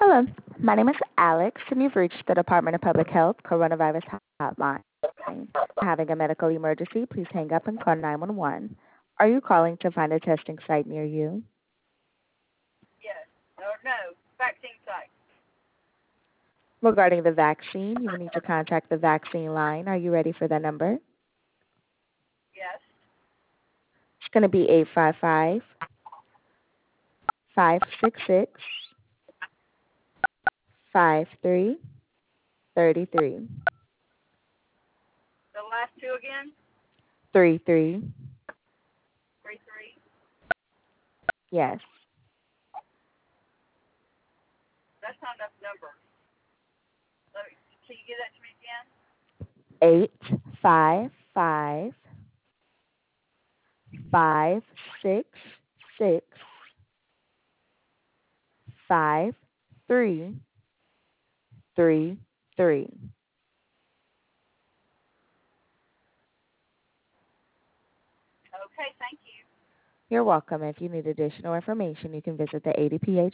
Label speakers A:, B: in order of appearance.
A: Hello, my name is Alex, and you've reached the Department of Public Health Coronavirus Hotline. Having a medical emergency, please hang up and call 911. Are you calling to find a testing site near you?
B: Yes. Or no. Vaccine site.
A: Regarding the vaccine, you will need to contact the vaccine line. Are you ready for the number?
B: Yes.
A: It's going to be 855-566-5333.
B: The last two again?
A: 33.
B: 33.
A: Yes.
B: That's not enough numbers. Can you give that to me again?
A: 855-566-5333.
B: Okay, thank you.
A: You're welcome. If you need additional information, you can visit the ADPH